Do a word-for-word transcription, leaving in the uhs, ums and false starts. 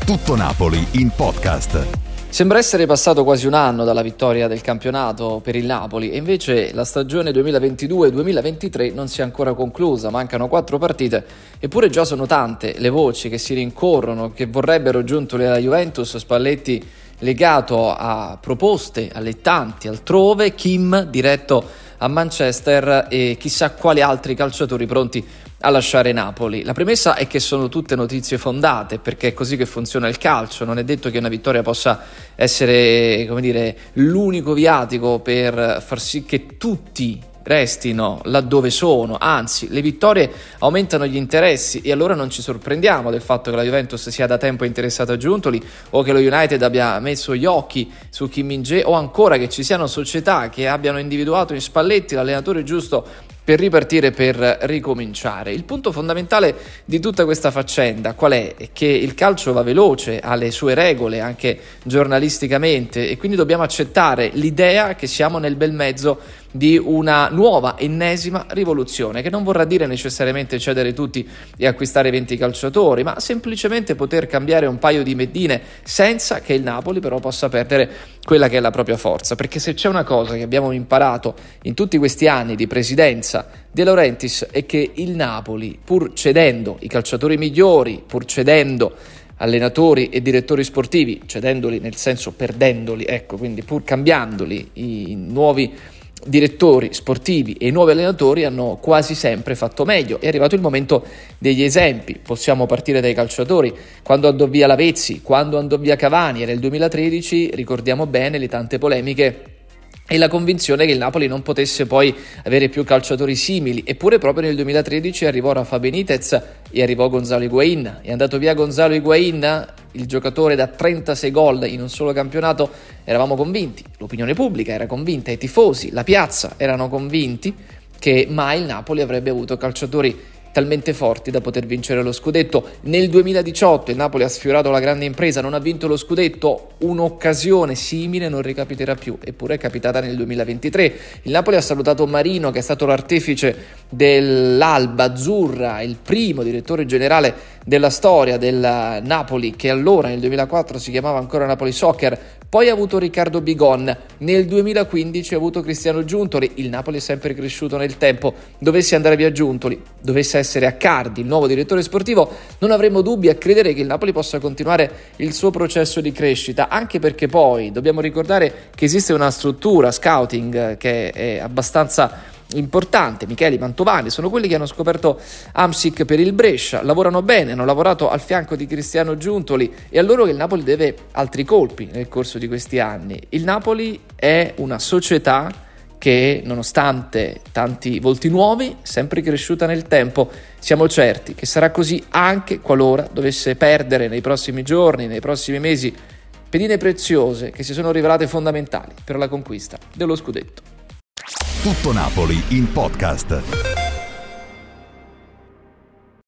Tutto Napoli in podcast. Sembra essere passato quasi un anno dalla vittoria del campionato per il Napoli e invece la stagione duemilaventidue duemilaventitré non si è ancora conclusa, mancano quattro partite, eppure già sono tante le voci che si rincorrono, che vorrebbero giuntoli alla Juventus. Spalletti legato a proposte allettanti altrove, Kim diretto a Manchester e chissà quali altri calciatori pronti a lasciare Napoli. La premessa è che sono tutte notizie fondate, perché è così che funziona il calcio. Non è detto che una vittoria possa essere, come dire, l'unico viatico per far sì che tutti restino laddove sono, anzi le vittorie aumentano gli interessi e allora non ci sorprendiamo del fatto che la Juventus sia da tempo interessata a Giuntoli o che lo United abbia messo gli occhi su Kim Min-jae o ancora che ci siano società che abbiano individuato in Spalletti l'allenatore giusto per ripartire, per ricominciare. Il punto fondamentale di tutta questa faccenda qual è? È che il calcio va veloce, ha le sue regole anche giornalisticamente e quindi dobbiamo accettare l'idea che siamo nel bel mezzo di una nuova ennesima rivoluzione, che non vorrà dire necessariamente cedere tutti e acquistare venti calciatori, ma semplicemente poter cambiare un paio di medine senza che il Napoli però possa perdere quella che è la propria forza, perché se c'è una cosa che abbiamo imparato in tutti questi anni di presidenza De Laurentiis è che il Napoli, pur cedendo i calciatori migliori, pur cedendo allenatori e direttori sportivi, cedendoli nel senso perdendoli, ecco, quindi pur cambiandoli, i nuovi direttori sportivi e i nuovi allenatori hanno quasi sempre fatto meglio. È arrivato il momento degli esempi. Possiamo partire dai calciatori. Quando andò via Lavezzi, quando andò via Cavani e nel duemilatredici ricordiamo bene le tante polemiche e la convinzione che il Napoli non potesse poi avere più calciatori simili. Eppure proprio nel duemilatredici arrivò Rafa Benitez e arrivò Gonzalo Higuaín. È andato via Gonzalo Higuaín, il giocatore da trentasei gol in un solo campionato. Eravamo convinti, l'opinione pubblica era convinta, i tifosi, la piazza erano convinti che mai il Napoli avrebbe avuto calciatori talmente forti da poter vincere lo scudetto. Nel duemiladiciotto il Napoli ha sfiorato la grande impresa, non ha vinto lo scudetto, un'occasione simile non ricapiterà più, eppure è capitata nel duemilaventitré. Il Napoli ha salutato Marino, che è stato l'artefice dell'Alba Azzurra, il primo direttore generale della storia del Napoli, che allora nel duemilaquattro si chiamava ancora Napoli Soccer. Poi ha avuto Riccardo Bigon, nel duemilaquindici ha avuto Cristiano Giuntoli. Il Napoli è sempre cresciuto nel tempo. Dovesse andare via Giuntoli, dovesse essere Accardi il nuovo direttore sportivo, non avremo dubbi a credere che il Napoli possa continuare il suo processo di crescita, anche perché poi dobbiamo ricordare che esiste una struttura scouting che è abbastanza importante. Micheli, Mantovani sono quelli che hanno scoperto Hamsik per il Brescia, lavorano bene, hanno lavorato al fianco di Cristiano Giuntoli e a loro che il Napoli deve altri colpi nel corso di questi anni. Il Napoli è una società che, nonostante tanti volti nuovi, è sempre cresciuta nel tempo. Siamo certi che sarà così anche qualora dovesse perdere nei prossimi giorni, nei prossimi mesi, pedine preziose che si sono rivelate fondamentali per la conquista dello scudetto. Tutto Napoli in podcast.